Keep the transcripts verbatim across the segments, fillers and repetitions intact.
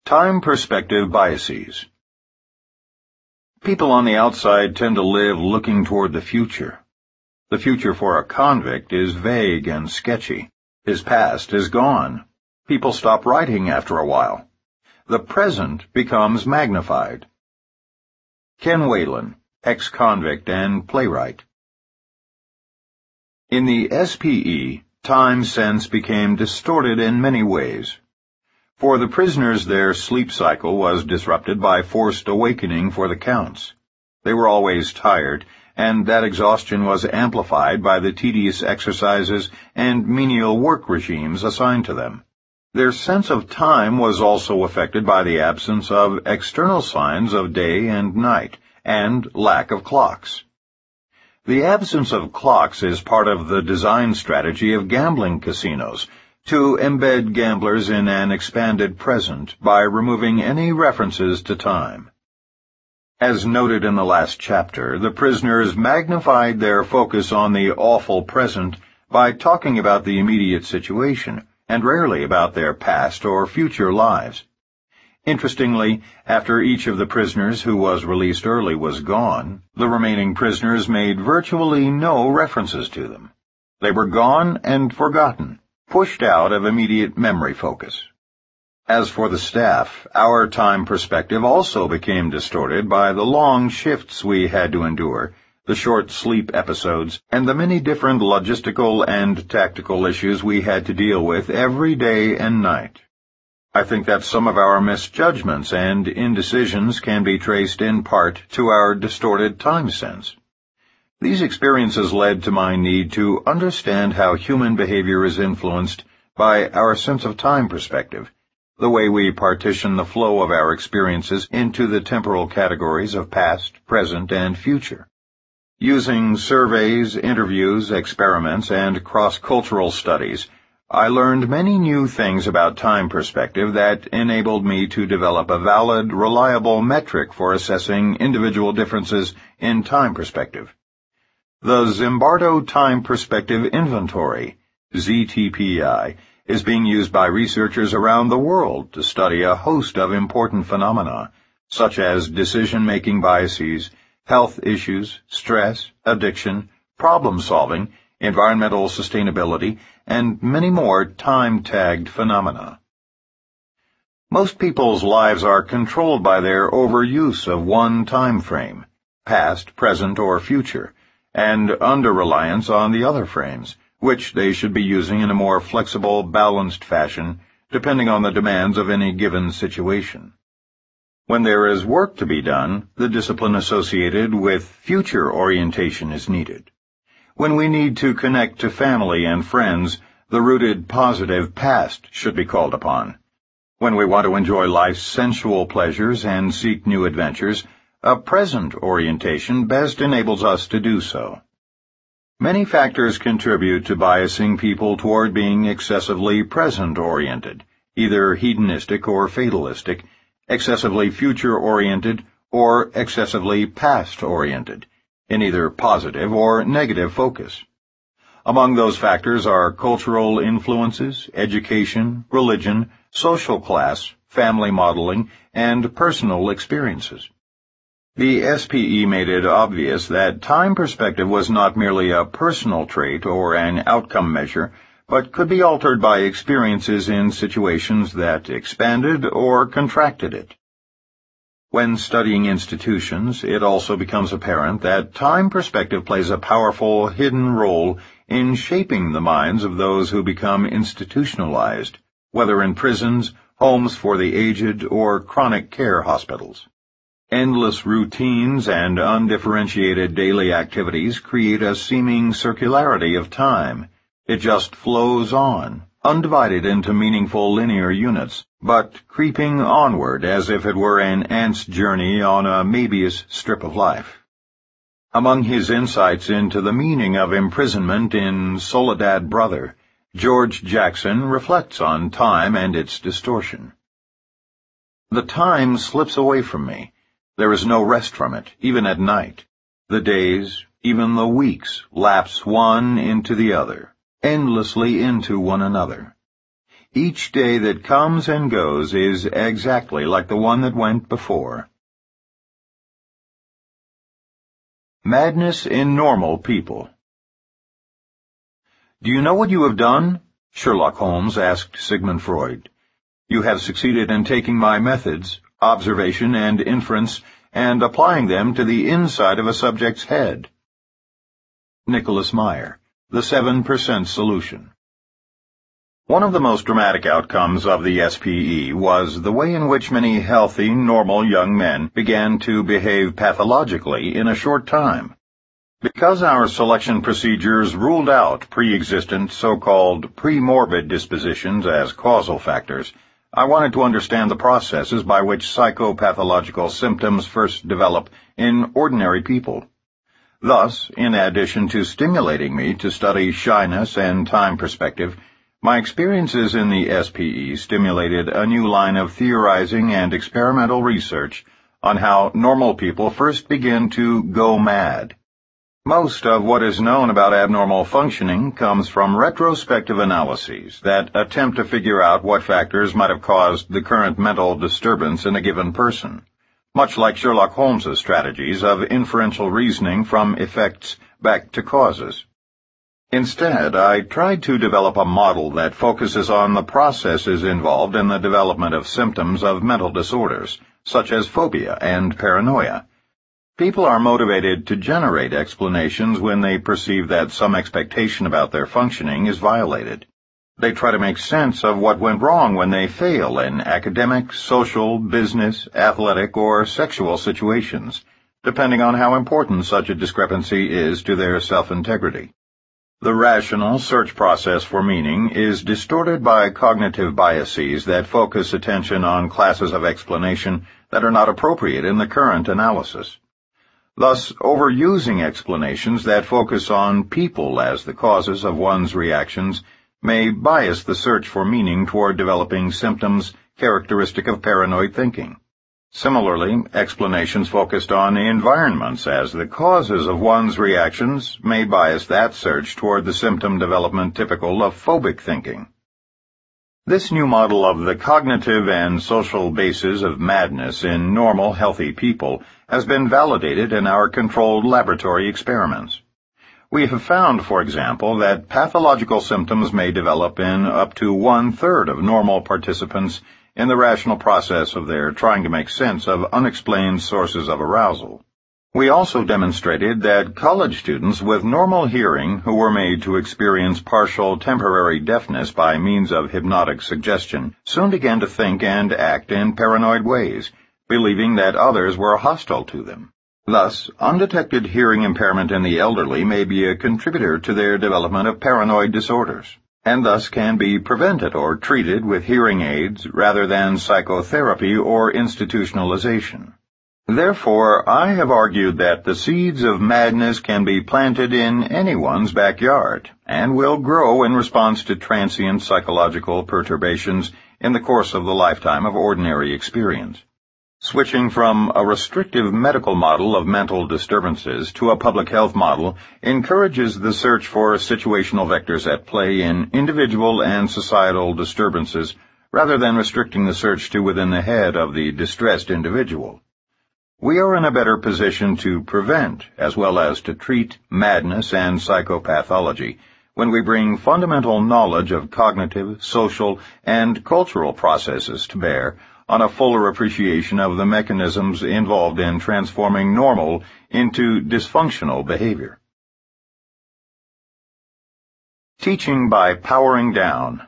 Time perspective biases. People on the outside tend to live looking toward the future. The future for a convict is vague and sketchy. His past is gone. People stop writing after a while. The present becomes magnified. Ken Whalen, ex-convict and playwright. In the S P E, time sense became distorted in many ways. For the prisoners, their sleep cycle was disrupted by forced awakening for the counts. They were always tired, and that exhaustion was amplified by the tedious exercises and menial work regimes assigned to them. Their sense of time was also affected by the absence of external signs of day and night, and lack of clocks. The absence of clocks is part of the design strategy of gambling casinos, to embed gamblers in an expanded present by removing any references to time. As noted in the last chapter, the prisoners magnified their focus on the awful present by talking about the immediate situation, and rarely about their past or future lives. Interestingly, after each of the prisoners who was released early was gone, the remaining prisoners made virtually no references to them. They were gone and forgotten, pushed out of immediate memory focus. As for the staff, our time perspective also became distorted by the long shifts we had to endure, the short sleep episodes, and the many different logistical and tactical issues we had to deal with every day and night. I think that some of our misjudgments and indecisions can be traced in part to our distorted time sense. These experiences led to my need to understand how human behavior is influenced by our sense of time perspective, the way we partition the flow of our experiences into the temporal categories of past, present, and future. Using surveys, interviews, experiments, and cross-cultural studies, I learned many new things about time perspective that enabled me to develop a valid, reliable metric for assessing individual differences in time perspective. The Zimbardo Time Perspective Inventory, Z T P I, is being used by researchers around the world to study a host of important phenomena, such as decision-making biases, health issues, stress, addiction, problem-solving, environmental sustainability, and many more time-tagged phenomena. Most people's lives are controlled by their overuse of one time frame, past, present, or future, and under-reliance on the other frames, which they should be using in a more flexible, balanced fashion, depending on the demands of any given situation. When there is work to be done, the discipline associated with future orientation is needed. When we need to connect to family and friends, the rooted positive past should be called upon. When we want to enjoy life's sensual pleasures and seek new adventures, a present orientation best enables us to do so. Many factors contribute to biasing people toward being excessively present-oriented, either hedonistic or fatalistic, excessively future-oriented, or excessively past-oriented, in either positive or negative focus. Among those factors are cultural influences, education, religion, social class, family modeling, and personal experiences. The S P E made it obvious that time perspective was not merely a personal trait or an outcome measure, but could be altered by experiences in situations that expanded or contracted it. When studying institutions, it also becomes apparent that time perspective plays a powerful hidden role in shaping the minds of those who become institutionalized, whether in prisons, homes for the aged, or chronic care hospitals. Endless routines and undifferentiated daily activities create a seeming circularity of time. It just flows on, undivided into meaningful linear units, but creeping onward as if it were an ant's journey on a Möbius strip of life. Among his insights into the meaning of imprisonment in Soledad Brother, George Jackson reflects on time and its distortion. The time slips away from me. There is no rest from it, even at night. The days, even the weeks, lapse one into the other, endlessly into one another. Each day that comes and goes is exactly like the one that went before. Madness in normal people. Do you know what you have done? Sherlock Holmes asked Sigmund Freud. You have succeeded in taking my methods, observation and inference, and applying them to the inside of a subject's head. Nicholas Meyer, The seven percent Solution. One of the most dramatic outcomes of the S P E was the way in which many healthy, normal young men began to behave pathologically in a short time. Because our selection procedures ruled out pre-existent so-called pre-morbid dispositions as causal factors, I wanted to understand the processes by which psychopathological symptoms first develop in ordinary people. Thus, in addition to stimulating me to study shyness and time perspective, my experiences in the S P E stimulated a new line of theorizing and experimental research on how normal people first begin to go mad. Most of what is known about abnormal functioning comes from retrospective analyses that attempt to figure out what factors might have caused the current mental disturbance in a given person, much like Sherlock Holmes's strategies of inferential reasoning from effects back to causes. Instead, I tried to develop a model that focuses on the processes involved in the development of symptoms of mental disorders, such as phobia and paranoia. People are motivated to generate explanations when they perceive that some expectation about their functioning is violated. They try to make sense of what went wrong when they fail in academic, social, business, athletic, or sexual situations, depending on how important such a discrepancy is to their self-integrity. The rational search process for meaning is distorted by cognitive biases that focus attention on classes of explanation that are not appropriate in the current analysis. Thus, overusing explanations that focus on people as the causes of one's reactions may bias the search for meaning toward developing symptoms characteristic of paranoid thinking. Similarly, explanations focused on environments as the causes of one's reactions may bias that search toward the symptom development typical of phobic thinking. This new model of the cognitive and social bases of madness in normal, healthy people has been validated in our controlled laboratory experiments. We have found, for example, that pathological symptoms may develop in up to one-third of normal participants in the rational process of their trying to make sense of unexplained sources of arousal. We also demonstrated that college students with normal hearing who were made to experience partial temporary deafness by means of hypnotic suggestion soon began to think and act in paranoid ways, believing that others were hostile to them. Thus, undetected hearing impairment in the elderly may be a contributor to their development of paranoid disorders, and thus can be prevented or treated with hearing aids rather than psychotherapy or institutionalization. Therefore, I have argued that the seeds of madness can be planted in anyone's backyard and will grow in response to transient psychological perturbations in the course of the lifetime of ordinary experience. Switching from a restrictive medical model of mental disturbances to a public health model encourages the search for situational vectors at play in individual and societal disturbances rather than restricting the search to within the head of the distressed individual. We are in a better position to prevent as well as to treat madness and psychopathology when we bring fundamental knowledge of cognitive, social, and cultural processes to bear on a fuller appreciation of the mechanisms involved in transforming normal into dysfunctional behavior. Teaching by powering down.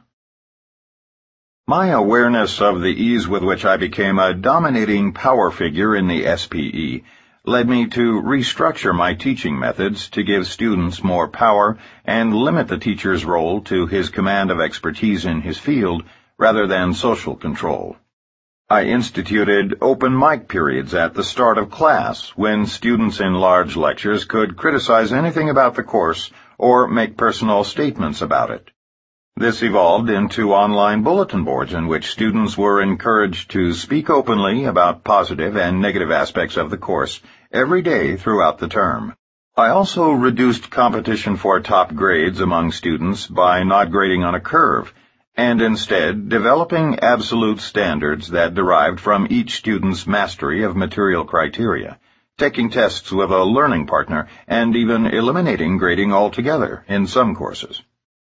My awareness of the ease with which I became a dominating power figure in the S P E led me to restructure my teaching methods to give students more power and limit the teacher's role to his command of expertise in his field rather than social control. I instituted open mic periods at the start of class when students in large lectures could criticize anything about the course or make personal statements about it. This evolved into online bulletin boards in which students were encouraged to speak openly about positive and negative aspects of the course every day throughout the term. I also reduced competition for top grades among students by not grading on a curve, and instead developing absolute standards that derived from each student's mastery of material criteria, taking tests with a learning partner, and even eliminating grading altogether in some courses.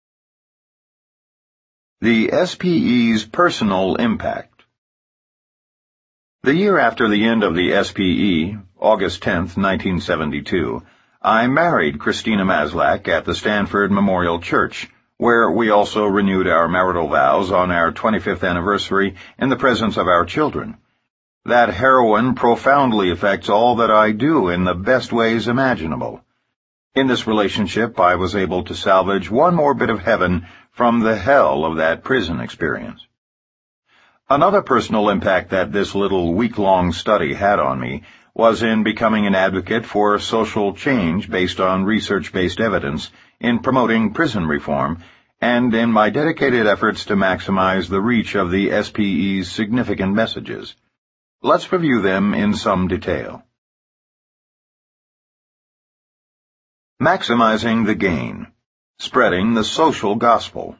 The S P E's personal impact. The year after the end of the S P E, August tenth, nineteen seventy-two, I married Christina Maslach at the Stanford Memorial Church, where we also renewed our marital vows on our twenty-fifth anniversary in the presence of our children. That heroine profoundly affects all that I do in the best ways imaginable. In this relationship, I was able to salvage one more bit of heaven from the hell of that prison experience. Another personal impact that this little week-long study had on me was in becoming an advocate for social change based on research-based evidence in promoting prison reform, and in my dedicated efforts to maximize the reach of the S P E's significant messages. Let's review them in some detail. Maximizing the gain. Spreading the social gospel.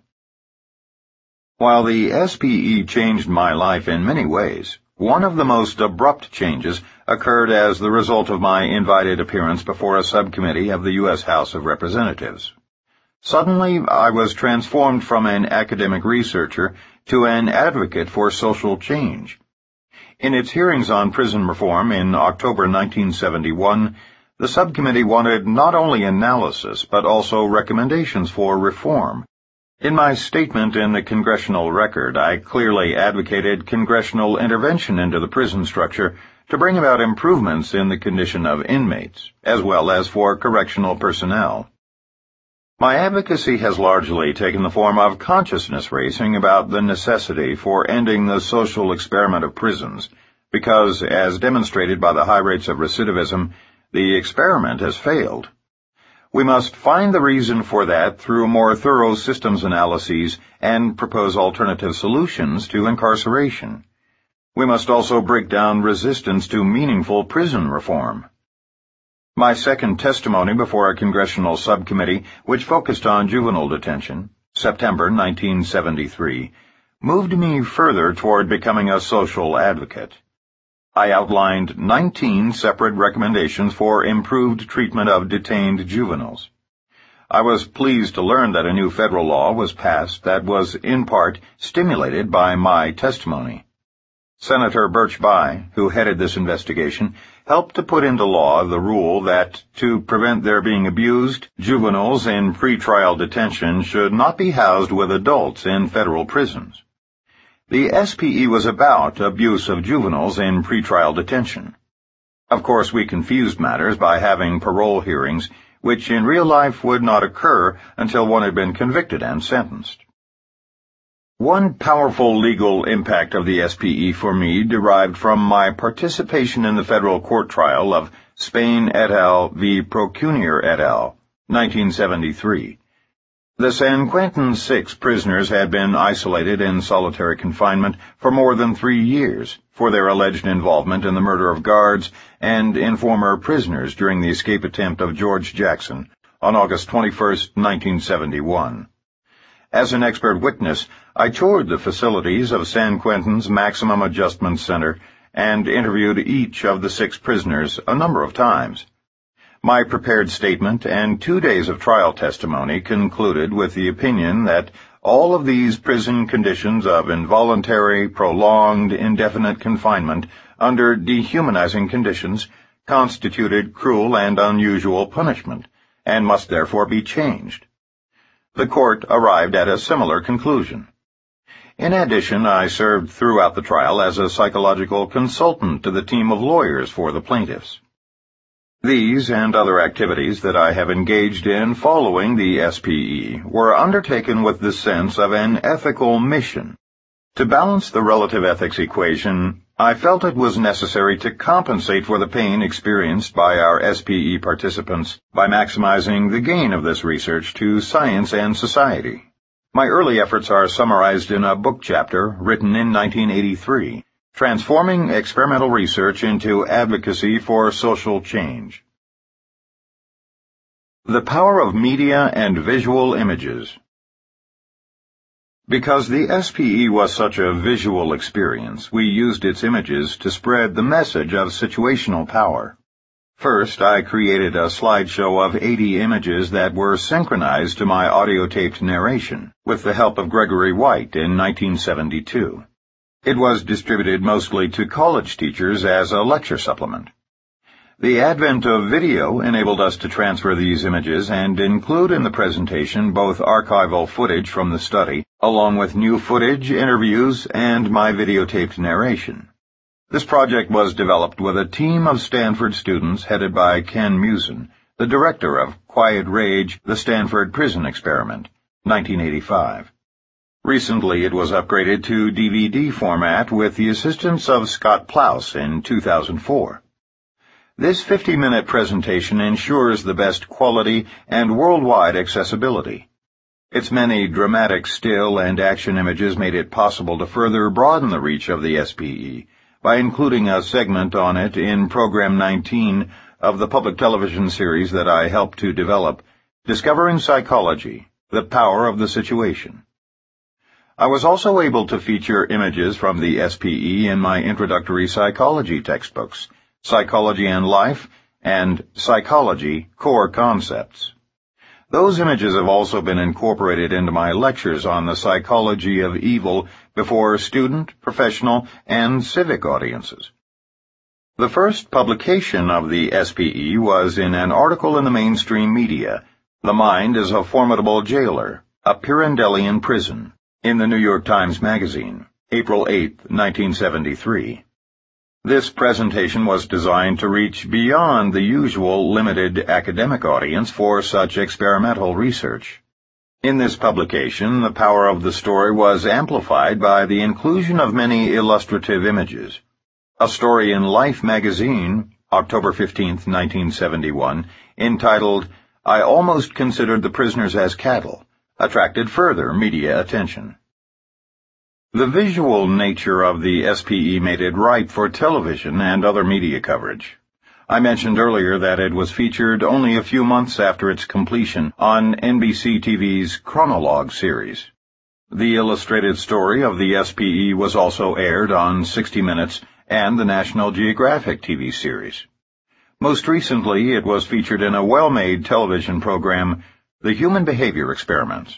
While the S P E changed my life in many ways, one of the most abrupt changes occurred as the result of my invited appearance before a subcommittee of the U S House of Representatives. Suddenly, I was transformed from an academic researcher to an advocate for social change. In its hearings on prison reform in October nineteen seventy-one, the subcommittee wanted not only analysis but also recommendations for reform. In my statement in the Congressional Record, I clearly advocated congressional intervention into the prison structure to bring about improvements in the condition of inmates, as well as for correctional personnel. My advocacy has largely taken the form of consciousness raising about the necessity for ending the social experiment of prisons, because, as demonstrated by the high rates of recidivism, the experiment has failed. We must find the reason for that through more thorough systems analyses and propose alternative solutions to incarceration. We must also break down resistance to meaningful prison reform. My second testimony before a congressional subcommittee, which focused on juvenile detention, September nineteen seventy-three, moved me further toward becoming a social advocate. I outlined nineteen separate recommendations for improved treatment of detained juveniles. I was pleased to learn that a new federal law was passed that was, in part, stimulated by my testimony. Senator Birch Bayh, who headed this investigation, helped to put into law the rule that, to prevent their being abused, juveniles in pretrial detention should not be housed with adults in federal prisons. The S P E was about abuse of juveniles in pretrial detention. Of course, we confused matters by having parole hearings, which in real life would not occur until one had been convicted and sentenced. One powerful legal impact of the S P E for me derived from my participation in the federal court trial of Spain et al. v. Procunier et al., nineteen seventy-three. The San Quentin Six prisoners had been isolated in solitary confinement for more than three years for their alleged involvement in the murder of guards and informer prisoners during the escape attempt of George Jackson on August twenty-first, nineteen seventy-one. As an expert witness, I toured the facilities of San Quentin's Maximum Adjustment Center and interviewed each of the six prisoners a number of times. My prepared statement and two days of trial testimony concluded with the opinion that all of these prison conditions of involuntary, prolonged, indefinite confinement under dehumanizing conditions constituted cruel and unusual punishment, and must therefore be changed. The court arrived at a similar conclusion. In addition, I served throughout the trial as a psychological consultant to the team of lawyers for the plaintiffs. These and other activities that I have engaged in following the S P E were undertaken with the sense of an ethical mission. To balance the relative ethics equation, I felt it was necessary to compensate for the pain experienced by our S P E participants by maximizing the gain of this research to science and society. My early efforts are summarized in a book chapter written in nineteen eighty-three, Transforming Experimental Research into Advocacy for Social Change. The Power of Media and Visual Images. Because the S P E was such a visual experience, we used its images to spread the message of situational power. First, I created a slideshow of eighty images that were synchronized to my audio-taped narration, with the help of Gregory White in nineteen seventy-two. It was distributed mostly to college teachers as a lecture supplement. The advent of video enabled us to transfer these images and include in the presentation both archival footage from the study, along with new footage, interviews, and my videotaped narration. This project was developed with a team of Stanford students headed by Ken Musin, the director of Quiet Rage, the Stanford Prison Experiment, nineteen eighty-five. Recently it was upgraded to D V D format with the assistance of Scott Plouse in two thousand four. This fifty-minute presentation ensures the best quality and worldwide accessibility. Its many dramatic still and action images made it possible to further broaden the reach of the S P E by including a segment on it in Program nineteen of the public television series that I helped to develop, Discovering Psychology, The Power of the Situation. I was also able to feature images from the S P E in my introductory psychology textbooks, Psychology and Life, and Psychology Core Concepts. Those images have also been incorporated into my lectures on the psychology of evil before student, professional, and civic audiences. The first publication of the S P E was in an article in the mainstream media, The Mind is a Formidable Jailer, a Pirandellian Prison, in the New York Times Magazine, April eighth, nineteen seventy-three. This presentation was designed to reach beyond the usual limited academic audience for such experimental research. In this publication, the power of the story was amplified by the inclusion of many illustrative images. A story in Life magazine, October fifteenth, nineteen seventy-one, entitled, I Almost Considered the Prisoners as Cattle, attracted further media attention. The visual nature of the S P E made it ripe for television and other media coverage. I mentioned earlier that it was featured only a few months after its completion on N B C T V's Chronologue series. The illustrated story of the S P E was also aired on sixty minutes and the National Geographic T V series. Most recently, it was featured in a well-made television program, The Human Behavior Experiments.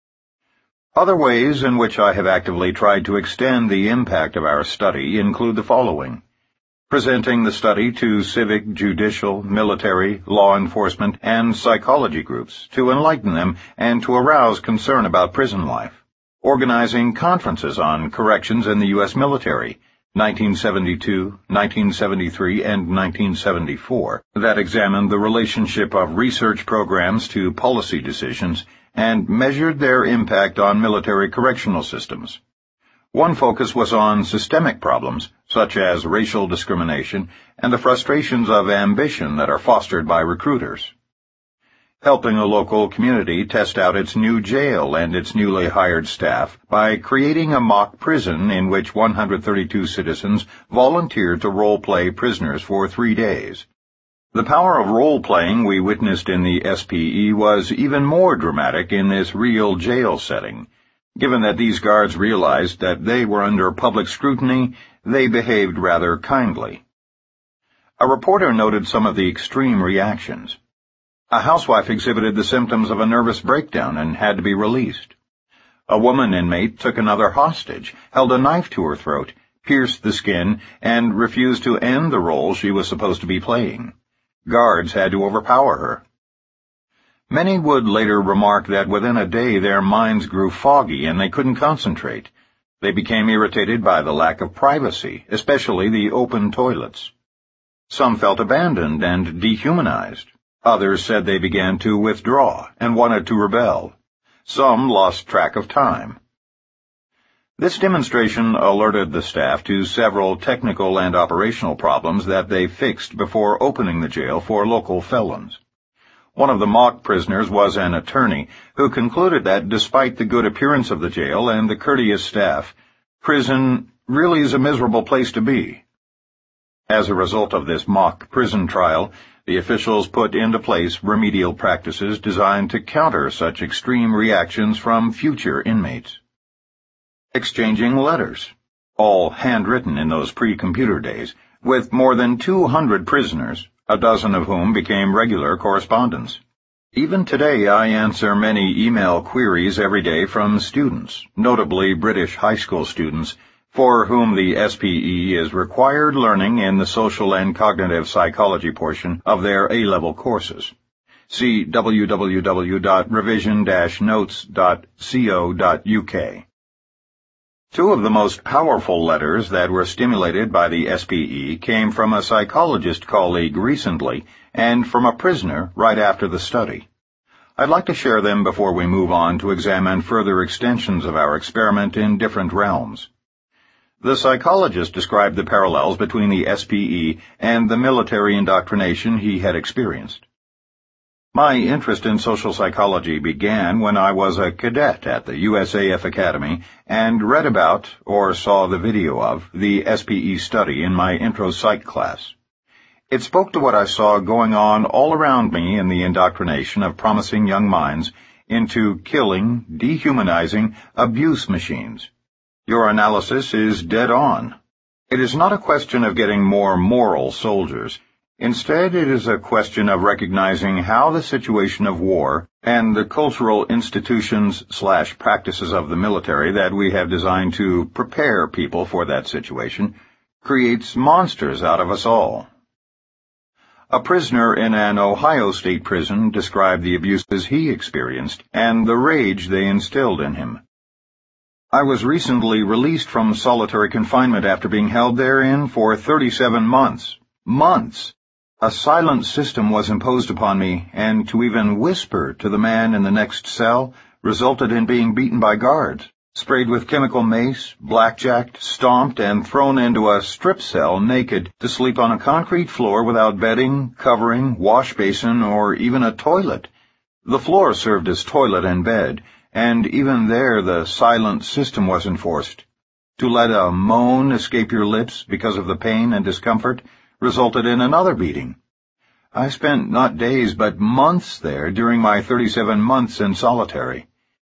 Other ways in which I have actively tried to extend the impact of our study include the following: presenting the study to civic, judicial, military, law enforcement, and psychology groups to enlighten them and to arouse concern about prison life; organizing conferences on corrections in the U S military, nineteen seventy-two, nineteen seventy-three, and nineteen seventy-four, that examined the relationship of research programs to policy decisions and measured their impact on military correctional systems. One focus was on systemic problems, such as racial discrimination and the frustrations of ambition that are fostered by recruiters. Helping a local community test out its new jail and its newly hired staff by creating a mock prison in which one hundred thirty-two citizens volunteered to role-play prisoners for three days. The power of role-playing we witnessed in the S P E was even more dramatic in this real jail setting. Given that these guards realized that they were under public scrutiny, they behaved rather kindly. A reporter noted some of the extreme reactions. A housewife exhibited the symptoms of a nervous breakdown and had to be released. A woman inmate took another hostage, held a knife to her throat, pierced the skin, and refused to end the role she was supposed to be playing. Guards had to overpower her. Many would later remark that within a day their minds grew foggy and they couldn't concentrate. They became irritated by the lack of privacy, especially the open toilets. Some felt abandoned and dehumanized. Others said they began to withdraw and wanted to rebel. Some lost track of time. This demonstration alerted the staff to several technical and operational problems that they fixed before opening the jail for local felons. One of the mock prisoners was an attorney who concluded that despite the good appearance of the jail and the courteous staff, prison really is a miserable place to be. As a result of this mock prison trial, the officials put into place remedial practices designed to counter such extreme reactions from future inmates. exchanging letters, all handwritten in those pre-computer days, with more than two hundred prisoners, a dozen of whom became regular correspondents. Even today I answer many email queries every day from students, notably British high school students, for whom the S P E is required learning in the social and cognitive psychology portion of their A-level courses. See w w w dot revision dash notes dot co dot u k. Two of the most powerful letters that were stimulated by the S P E came from a psychologist colleague recently and from a prisoner right after the study. I'd like to share them before we move on to examine further extensions of our experiment in different realms. The psychologist described the parallels between the S P E and the military indoctrination he had experienced. My interest in social psychology began when I was a cadet at the U S A F Academy and read about, or saw the video of, the S P E study in my intro psych class. It spoke to what I saw going on all around me in the indoctrination of promising young minds into killing, dehumanizing abuse machines. Your analysis is dead on. It is not a question of getting more moral soldiers. Instead, it is a question of recognizing how the situation of war and the cultural institutions slash practices of the military that we have designed to prepare people for that situation creates monsters out of us all. A prisoner in an Ohio state prison described the abuses he experienced and the rage they instilled in him. I was recently released from solitary confinement after being held therein for thirty-seven months. Months! A silent system was imposed upon me, and to even whisper to the man in the next cell resulted in being beaten by guards, sprayed with chemical mace, blackjacked, stomped, and thrown into a strip cell naked to sleep on a concrete floor without bedding, covering, wash basin, or even a toilet. The floor served as toilet and bed, and even there the silent system was enforced. To let a moan escape your lips because of the pain and discomfort resulted in another beating. I spent not days but months there during my thirty-seven months in solitary.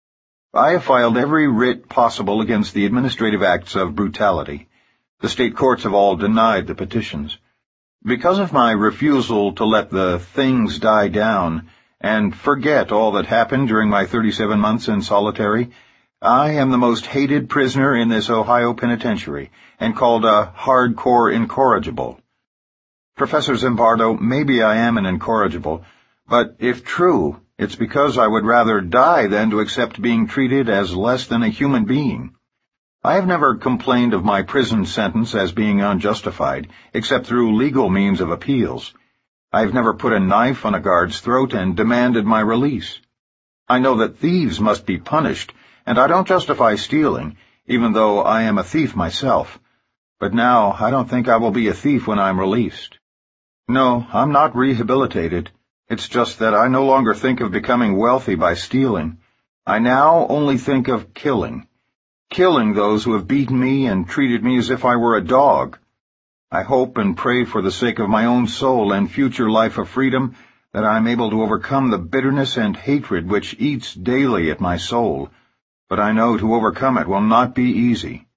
I have filed every writ possible against the administrative acts of brutality. The state courts have all denied the petitions. Because of my refusal to let the things die down and forget all that happened during my thirty-seven months in solitary, I am the most hated prisoner in this Ohio penitentiary, and called a hardcore incorrigible. Professor Zimbardo, maybe I am an incorrigible, but if true, it's because I would rather die than to accept being treated as less than a human being. I have never complained of my prison sentence as being unjustified, except through legal means of appeals. I have never put a knife on a guard's throat and demanded my release. I know that thieves must be punished, and I don't justify stealing, even though I am a thief myself. But now I don't think I will be a thief when I'm released. No, I'm not rehabilitated. It's just that I no longer think of becoming wealthy by stealing. I now only think of killing. Killing those who have beaten me and treated me as if I were a dog. I hope and pray for the sake of my own soul and future life of freedom that I am able to overcome the bitterness and hatred which eats daily at my soul, but I know to overcome it will not be easy.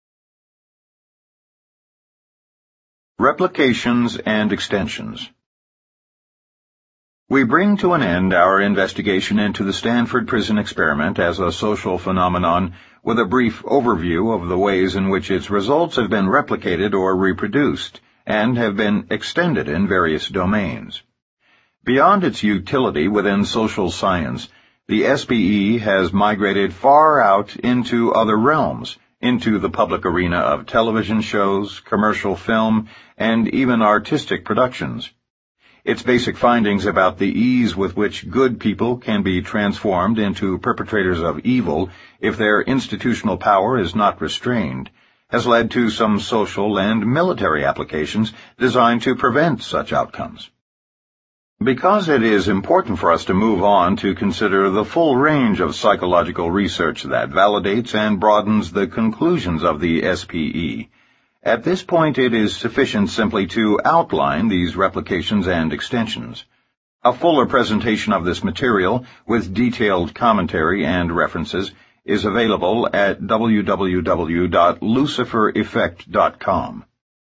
Replications and extensions. We bring to an end our investigation into the Stanford Prison Experiment as a social phenomenon with a brief overview of the ways in which its results have been replicated or reproduced, and have been extended in various domains. Beyond its utility within social science, the S P E has migrated far out into other realms, into the public arena of television shows, commercial film, and even artistic productions. Its basic findings about the ease with which good people can be transformed into perpetrators of evil if their institutional power is not restrained has led to some social and military applications designed to prevent such outcomes. Because it is important for us to move on to consider the full range of psychological research that validates and broadens the conclusions of the S P E, at this point it is sufficient simply to outline these replications and extensions. A fuller presentation of this material, with detailed commentary and references, is available at w w w dot lucifer effect dot com.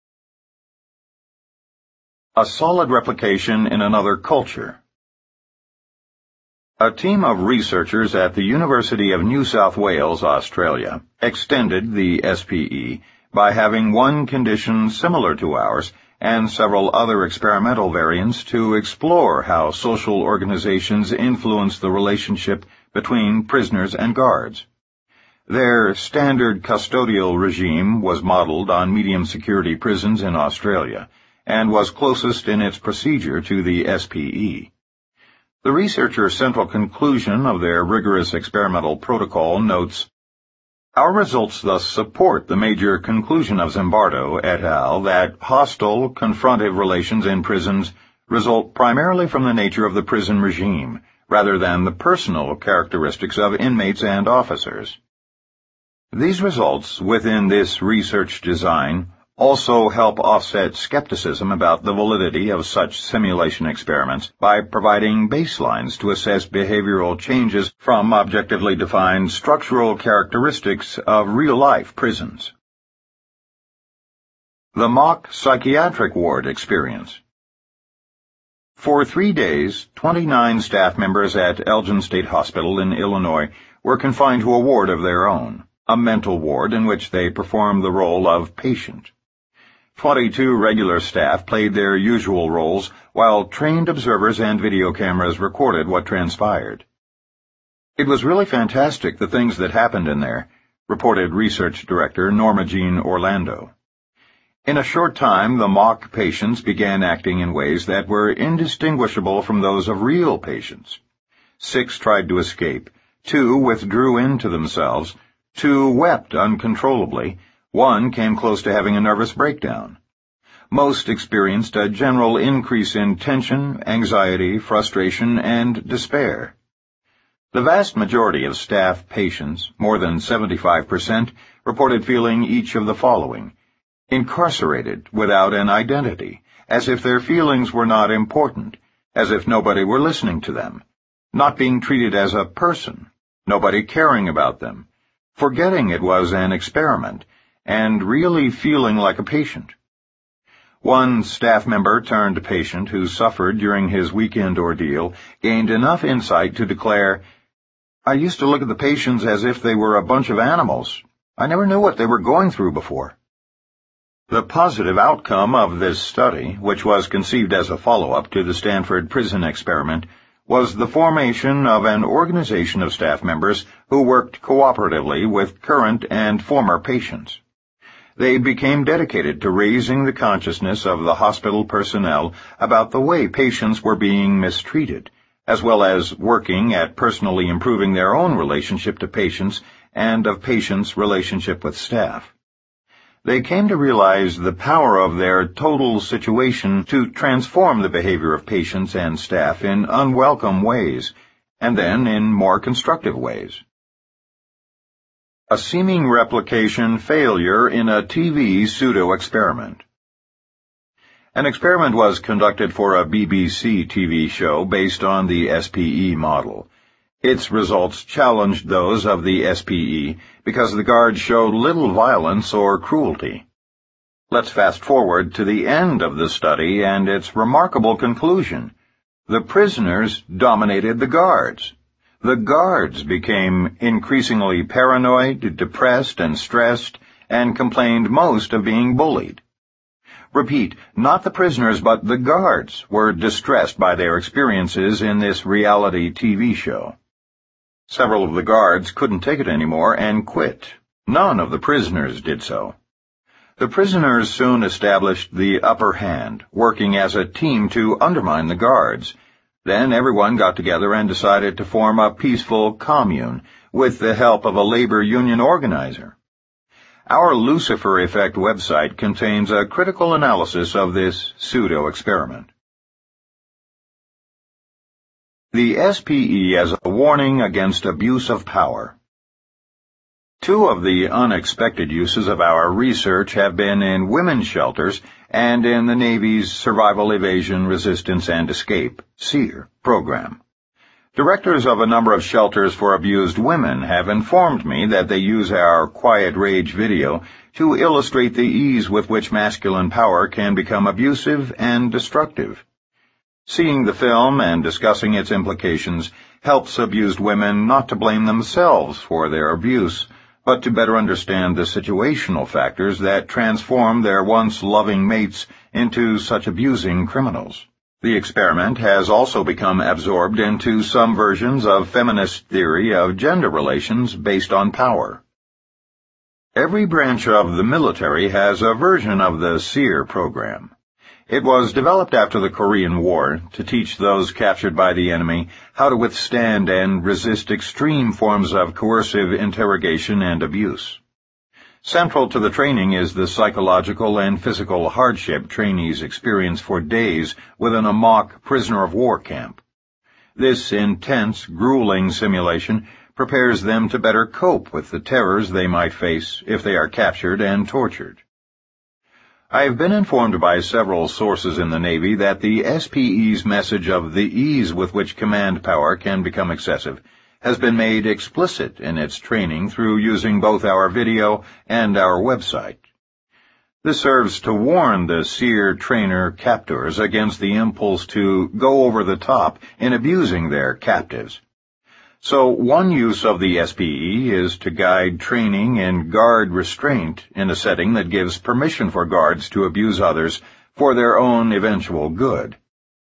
A solid replication in another culture. A team of researchers at the University of New South Wales, Australia, extended the S P E by having one condition similar to ours and several other experimental variants to explore how social organizations influence the relationship between prisoners and guards. Their standard custodial regime was modeled on medium-security prisons in Australia and was closest in its procedure to the S P E. The researchers' central conclusion of their rigorous experimental protocol notes, "Our results thus support the major conclusion of Zimbardo et al. That hostile, confrontive relations in prisons result primarily from the nature of the prison regime, rather than the personal characteristics of inmates and officers." These results within this research design also help offset skepticism about the validity of such simulation experiments by providing baselines to assess behavioral changes from objectively defined structural characteristics of real-life prisons. The mock psychiatric ward experience. For three days, twenty-nine staff members at Elgin State Hospital in Illinois were confined to a ward of their own, a mental ward in which they performed the role of patient. Twenty-two regular staff played their usual roles, while trained observers and video cameras recorded what transpired. "It was really fantastic, the things that happened in there," reported research director Norma Jean Orlando. In a short time, the mock patients began acting in ways that were indistinguishable from those of real patients. Six tried to escape, two withdrew into themselves, two wept uncontrollably, one came close to having a nervous breakdown. Most experienced a general increase in tension, anxiety, frustration, and despair. The vast majority of staff patients, more than seventy-five percent, reported feeling each of the following: incarcerated without an identity, as if their feelings were not important, as if nobody were listening to them, not being treated as a person, nobody caring about them, forgetting it was an experiment, and really feeling like a patient. One staff member turned patient who suffered during his weekend ordeal gained enough insight to declare, "I used to look at the patients as if they were a bunch of animals. I never knew what they were going through before." The positive outcome of this study, which was conceived as a follow-up to the Stanford prison experiment, was the formation of an organization of staff members who worked cooperatively with current and former patients. They became dedicated to raising the consciousness of the hospital personnel about the way patients were being mistreated, as well as working at personally improving their own relationship to patients and of patients' relationship with staff. They came to realize the power of their total situation to transform the behavior of patients and staff in unwelcome ways, and then in more constructive ways. A seeming replication failure in a T V pseudo-experiment. An experiment was conducted for a B B C T V show based on the S P E model. Its results challenged those of the S P E because the guards showed little violence or cruelty. Let's fast forward to the end of the study and its remarkable conclusion. The prisoners dominated the guards. The guards became increasingly paranoid, depressed, and stressed, and complained most of being bullied. Repeat, not the prisoners but the guards were distressed by their experiences in this reality T V show. Several of the guards couldn't take it anymore and quit. None of the prisoners did so. The prisoners soon established the upper hand, working as a team to undermine the guards. Then everyone got together and decided to form a peaceful commune with the help of a labor union organizer. Our Lucifer Effect website contains a critical analysis of this pseudo-experiment. The S P E as a warning against abuse of power. Two of the unexpected uses of our research have been in women's shelters and in the Navy's Survival, Evasion, Resistance, and Escape, SEER, program. Directors of a number of shelters for abused women have informed me that they use our Quiet Rage video to illustrate the ease with which masculine power can become abusive and destructive. Seeing the film and discussing its implications helps abused women not to blame themselves for their abuse, but to better understand the situational factors that transform their once loving mates into such abusing criminals. The experiment has also become absorbed into some versions of feminist theory of gender relations based on power. Every branch of the military has a version of the SEER program. It was developed after the Korean War to teach those captured by the enemy how to withstand and resist extreme forms of coercive interrogation and abuse. Central to the training is the psychological and physical hardship trainees experience for days within a mock prisoner-of-war camp. This intense, grueling simulation prepares them to better cope with the terrors they might face if they are captured and tortured. I have been informed by several sources in the Navy that the S P E's message of the ease with which command power can become excessive has been made explicit in its training through using both our video and our website. This serves to warn the SEER trainer captors against the impulse to go over the top in abusing their captives. So one use of the S P E is to guide training in guard restraint in a setting that gives permission for guards to abuse others for their own eventual good.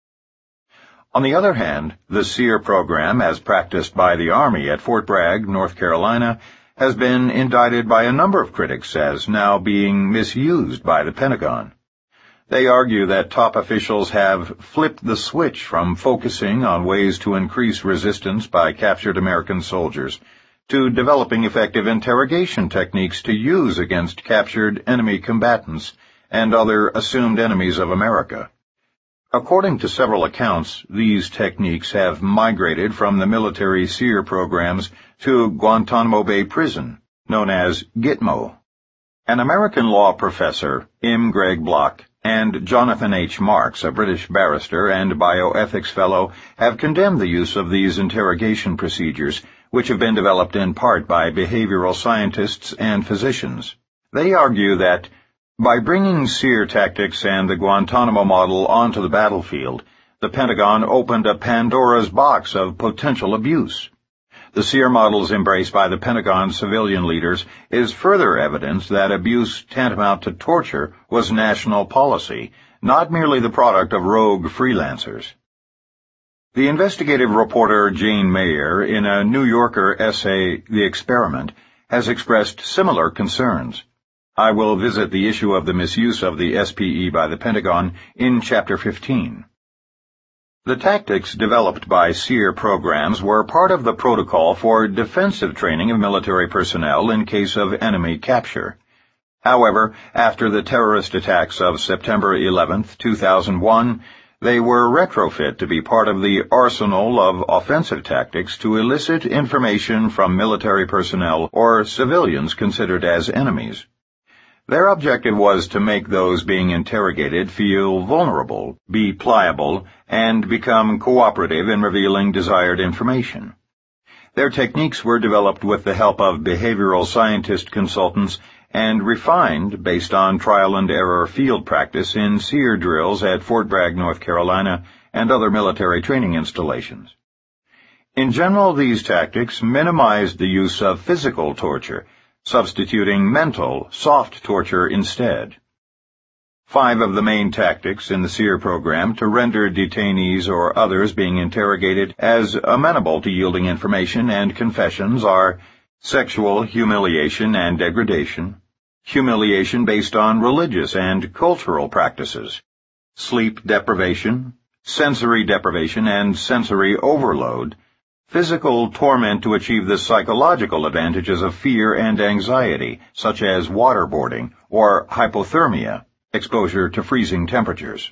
On the other hand, the SEER program, as practiced by the Army at Fort Bragg, North Carolina, has been indicted by a number of critics as now being misused by the Pentagon. They argue that top officials have flipped the switch from focusing on ways to increase resistance by captured American soldiers to developing effective interrogation techniques to use against captured enemy combatants and other assumed enemies of America. According to several accounts, these techniques have migrated from the military SEER programs to Guantanamo Bay Prison, known as Gitmo. An American law professor, M. Greg Block, and Jonathan H. Marks, a British barrister and bioethics fellow, have condemned the use of these interrogation procedures, which have been developed in part by behavioral scientists and physicians. They argue that by bringing SEER tactics and the Guantanamo model onto the battlefield, the Pentagon opened a Pandora's box of potential abuse. The SEER models embraced by the Pentagon's civilian leaders is further evidence that abuse tantamount to torture was national policy, not merely the product of rogue freelancers. The investigative reporter Jane Mayer, in a New Yorker essay, The Experiment, has expressed similar concerns. I will visit the issue of the misuse of the S P E by the Pentagon in Chapter fifteen. The tactics developed by SEER programs were part of the protocol for defensive training of military personnel in case of enemy capture. However, after the terrorist attacks of September eleventh, two thousand one, they were retrofit to be part of the arsenal of offensive tactics to elicit information from military personnel or civilians considered as enemies. Their objective was to make those being interrogated feel vulnerable, be pliable, and become cooperative in revealing desired information. Their techniques were developed with the help of behavioral scientist consultants and refined based on trial-and-error field practice in SEER drills at Fort Bragg, North Carolina, and other military training installations. In general, these tactics minimized the use of physical torture, substituting mental, soft torture instead. Five of the main tactics in the SEER program to render detainees or others being interrogated as amenable to yielding information and confessions are sexual humiliation and degradation, humiliation based on religious and cultural practices, sleep deprivation, sensory deprivation and sensory overload, physical torment to achieve the psychological advantages of fear and anxiety, such as waterboarding or hypothermia, exposure to freezing temperatures.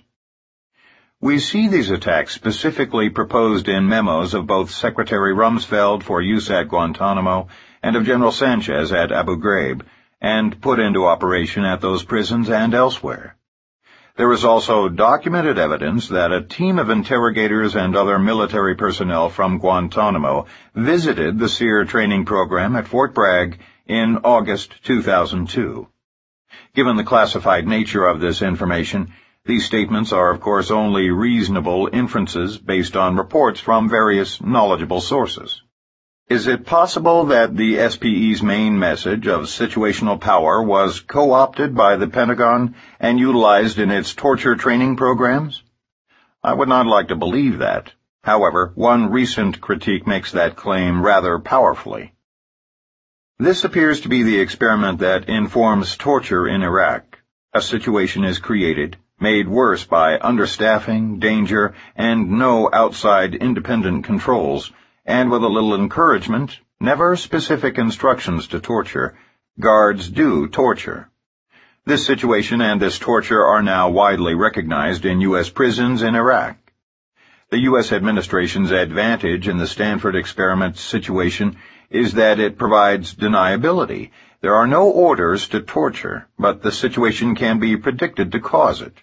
We see these attacks specifically proposed in memos of both Secretary Rumsfeld for use at Guantanamo and of General Sanchez at Abu Ghraib, and put into operation at those prisons and elsewhere. There is also documented evidence that a team of interrogators and other military personnel from Guantanamo visited the SERE training program at Fort Bragg in August two thousand two. Given the classified nature of this information, these statements are of course only reasonable inferences based on reports from various knowledgeable sources. Is it possible that the S P E's main message of situational power was co-opted by the Pentagon and utilized in its torture training programs? I would not like to believe that. However, one recent critique makes that claim rather powerfully. This appears to be the experiment that informs torture in Iraq. A situation is created, made worse by understaffing, danger, and no outside independent controls, and with a little encouragement, never specific instructions to torture, guards do torture. This situation and this torture are now widely recognized in U S prisons in Iraq. The U S administration's advantage in the Stanford experiment situation is that it provides deniability. There are no orders to torture, but the situation can be predicted to cause it.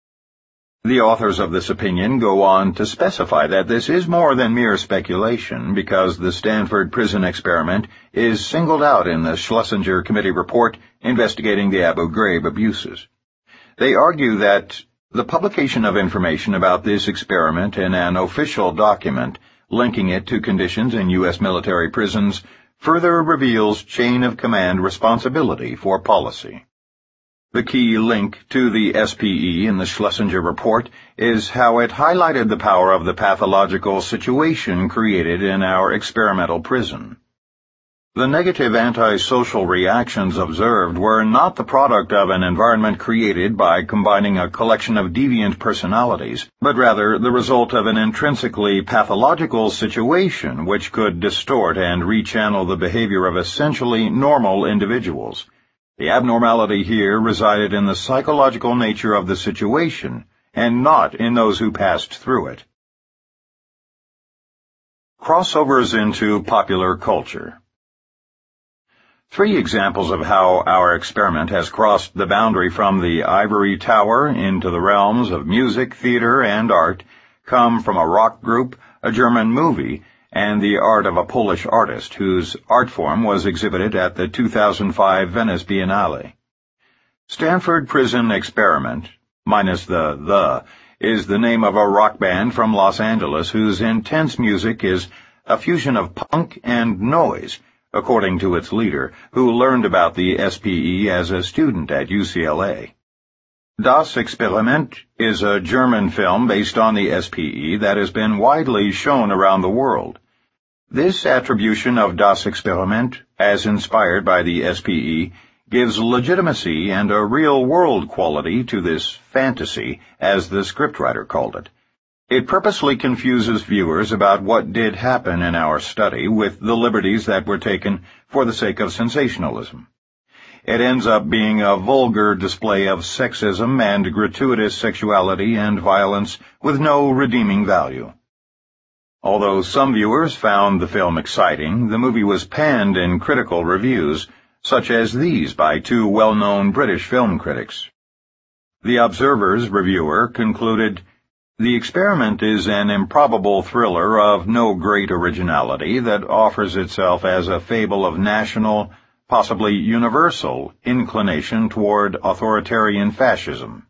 The authors of this opinion go on to specify that this is more than mere speculation because the Stanford prison experiment is singled out in the Schlesinger Committee report investigating the Abu Ghraib abuses. They argue that the publication of information about this experiment in an official document linking it to conditions in U S military prisons further reveals chain of command responsibility for policy. The key link to the S P E in the Schlesinger report is how it highlighted the power of the pathological situation created in our experimental prison. The negative antisocial reactions observed were not the product of an environment created by combining a collection of deviant personalities, but rather the result of an intrinsically pathological situation which could distort and rechannel the behavior of essentially normal individuals. The abnormality here resided in the psychological nature of the situation, and not in those who passed through it. Crossovers into popular culture. Three examples of how our experiment has crossed the boundary from the ivory tower into the realms of music, theater, and art come from a rock group, a German movie, and the art of a Polish artist whose art form was exhibited at the two thousand five Venice Biennale. Stanford Prison Experiment, minus the the, is the name of a rock band from Los Angeles whose intense music is a fusion of punk and noise, according to its leader, who learned about the S P E as a student at U C L A. Das Experiment is a German film based on the S P E that has been widely shown around the world. This attribution of Das Experiment, as inspired by the S P E, gives legitimacy and a real-world quality to this fantasy, as the scriptwriter called it. It purposely confuses viewers about what did happen in our study with the liberties that were taken for the sake of sensationalism. It ends up being a vulgar display of sexism and gratuitous sexuality and violence with no redeeming value. Although some viewers found the film exciting, the movie was panned in critical reviews, such as these by two well-known British film critics. The Observer's reviewer concluded, "The experiment is an improbable thriller of no great originality that offers itself as a fable of national, possibly universal, inclination toward authoritarian fascism."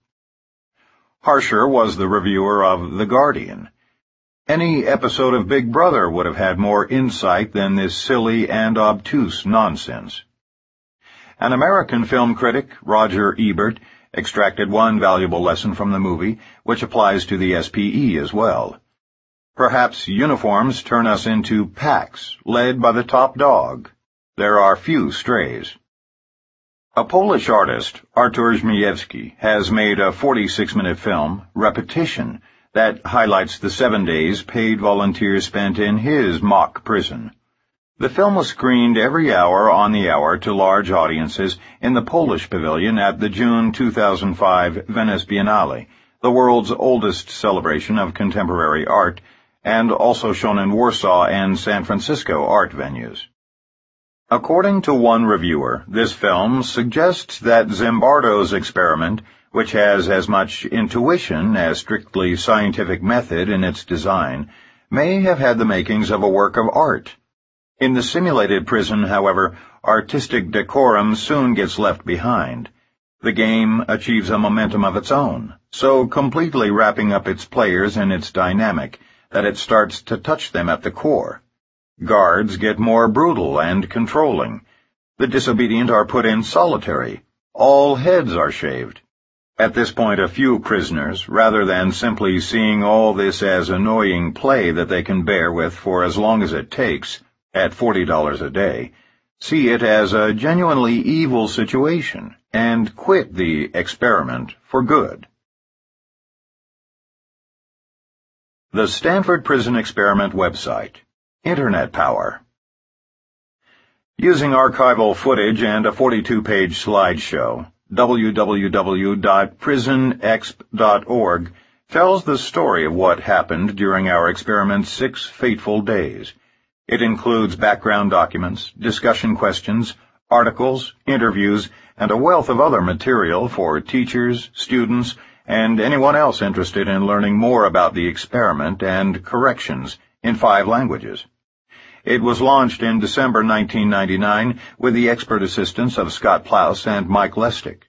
Harsher was the reviewer of The Guardian. Any episode of Big Brother would have had more insight than this silly and obtuse nonsense. An American film critic, Roger Ebert, extracted one valuable lesson from the movie, which applies to the S P E as well. Perhaps uniforms turn us into packs, led by the top dog. There are few strays. A Polish artist, Artur Żmijewski, has made a forty-six minute film, Repetition, that highlights the seven days paid volunteers spent in his mock prison. The film was screened every hour on the hour to large audiences in the Polish Pavilion at the June two thousand five Venice Biennale, the world's oldest celebration of contemporary art, and also shown in Warsaw and San Francisco art venues. According to one reviewer, this film suggests that Zimbardo's experiment which has as much intuition as strictly scientific method in its design, may have had the makings of a work of art. In the simulated prison, however, artistic decorum soon gets left behind. The game achieves a momentum of its own, so completely wrapping up its players in its dynamic that it starts to touch them at the core. Guards get more brutal and controlling. The disobedient are put in solitary. All heads are shaved. At this point, a few prisoners, rather than simply seeing all this as annoying play that they can bear with for as long as it takes, at forty dollars a day, see it as a genuinely evil situation and quit the experiment for good. The Stanford Prison Experiment website. Internet power. Using archival footage and a forty-two page slideshow, w w w dot prison exp dot org tells the story of what happened during our experiment's six fateful days. It includes background documents, discussion questions, articles, interviews, and a wealth of other material for teachers, students, and anyone else interested in learning more about the experiment and corrections in five languages. It was launched in December nineteen ninety-nine with the expert assistance of Scott Plouse and Mike Lestick.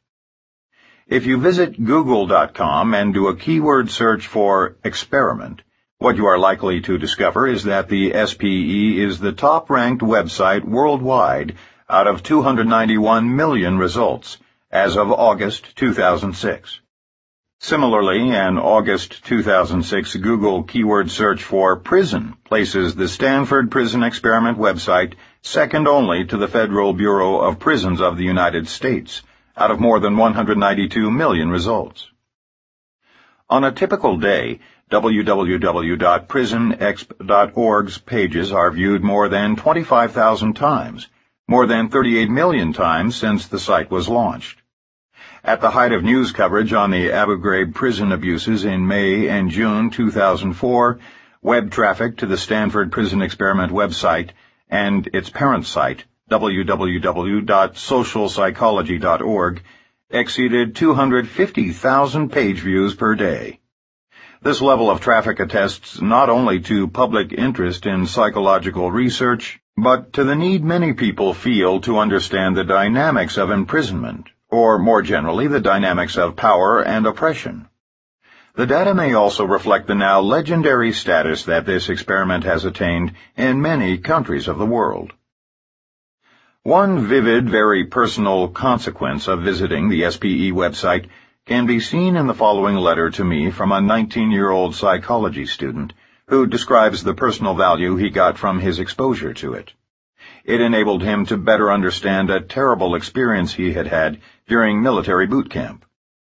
If you visit google dot com and do a keyword search for experiment, what you are likely to discover is that the S P E is the top-ranked website worldwide out of two hundred ninety-one million results as of August two thousand six. Similarly, an August two thousand six Google keyword search for prison places the Stanford Prison Experiment website second only to the Federal Bureau of Prisons of the United States, out of more than one hundred ninety-two million results. On a typical day, w w w dot prison exp dot org's pages are viewed more than twenty-five thousand times, more than thirty-eight million times since the site was launched. At the height of news coverage on the Abu Ghraib prison abuses in May and June two thousand four, web traffic to the Stanford Prison Experiment website and its parent site, w w w dot social psychology dot org, exceeded two hundred fifty thousand page views per day. This level of traffic attests not only to public interest in psychological research, but to the need many people feel to understand the dynamics of imprisonment, or more generally the dynamics of power and oppression. The data may also reflect the now legendary status that this experiment has attained in many countries of the world. One vivid, very personal consequence of visiting the S P E website can be seen in the following letter to me from a nineteen-year-old psychology student who describes the personal value he got from his exposure to it. It enabled him to better understand a terrible experience he had had during military boot camp.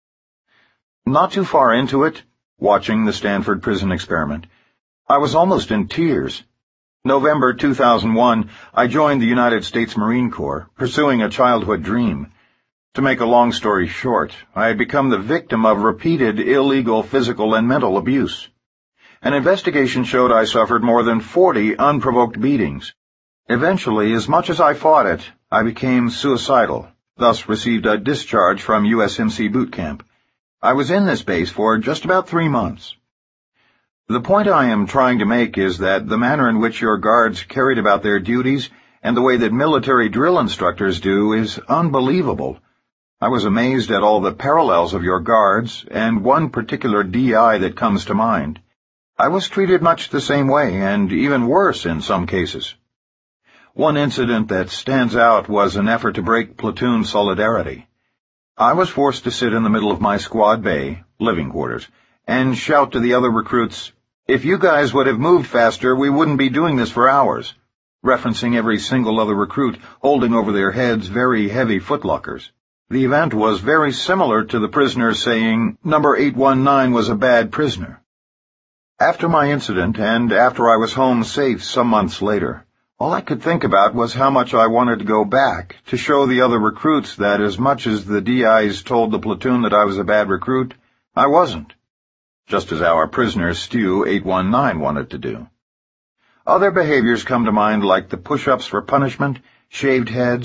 Not too far into it, watching the Stanford Prison Experiment, I was almost in tears. November two thousand one, I joined the United States Marine Corps, pursuing a childhood dream. To make a long story short, I had become the victim of repeated illegal physical and mental abuse. An investigation showed I suffered more than forty unprovoked beatings. Eventually, as much as I fought it, I became suicidal, thus received a discharge from U S M C boot camp. I was in this base for just about three months. The point I am trying to make is that the manner in which your guards carried about their duties and the way that military drill instructors do is unbelievable. I was amazed at all the parallels of your guards, and one particular D I that comes to mind. I was treated much the same way, and even worse in some cases. One incident that stands out was an effort to break platoon solidarity. I was forced to sit in the middle of my squad bay, living quarters, and shout to the other recruits, "If you guys would have moved faster, we wouldn't be doing this for hours," referencing every single other recruit holding over their heads very heavy footlockers. The event was very similar to the prisoners saying number eight one nine was a bad prisoner. After my incident, and after I was home safe some months later, all I could think about was how much I wanted to go back to show the other recruits that as much as the D Is told the platoon that I was a bad recruit, I wasn't. Just as our prisoner Stu eight one nine wanted to do. Other behaviors come to mind like the push-ups for punishment, shaved heads,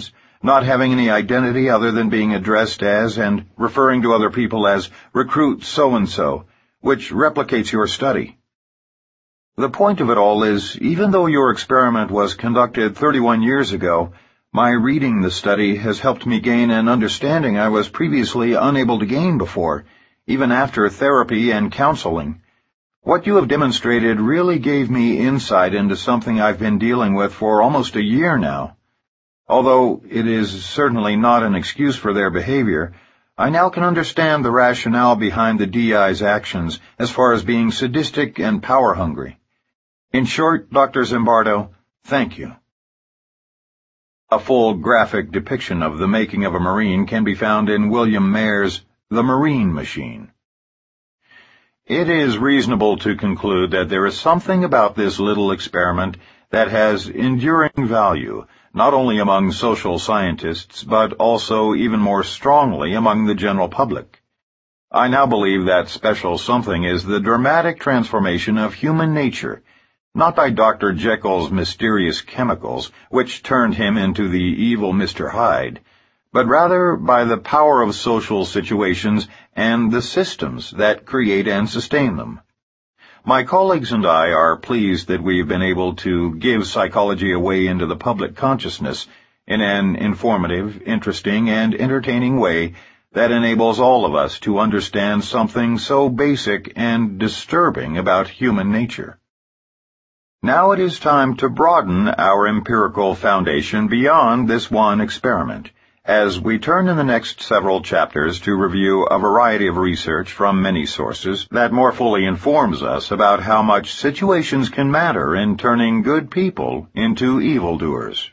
not having any identity other than being addressed as and referring to other people as recruit so-and-so, which replicates your study. The point of it all is, even though your experiment was conducted thirty-one years ago, my reading the study has helped me gain an understanding I was previously unable to gain before, even after therapy and counseling. What you have demonstrated really gave me insight into something I've been dealing with for almost a year now. Although it is certainly not an excuse for their behavior, I now can understand the rationale behind the D I's actions as far as being sadistic and power-hungry. In short, Doctor Zimbardo, thank you. A full graphic depiction of the making of a Marine can be found in William Mayer's The Marine Machine. It is reasonable to conclude that there is something about this little experiment that has enduring value, not only among social scientists, but also even more strongly among the general public. I now believe that special something is the dramatic transformation of human nature, not by Doctor Jekyll's mysterious chemicals, which turned him into the evil Mister Hyde, but rather by the power of social situations and the systems that create and sustain them. My colleagues and I are pleased that we have been able to give psychology a way into the public consciousness in an informative, interesting, and entertaining way that enables all of us to understand something so basic and disturbing about human nature. Now it is time to broaden our empirical foundation beyond this one experiment, as we turn in the next several chapters to review a variety of research from many sources that more fully informs us about how much situations can matter in turning good people into evildoers.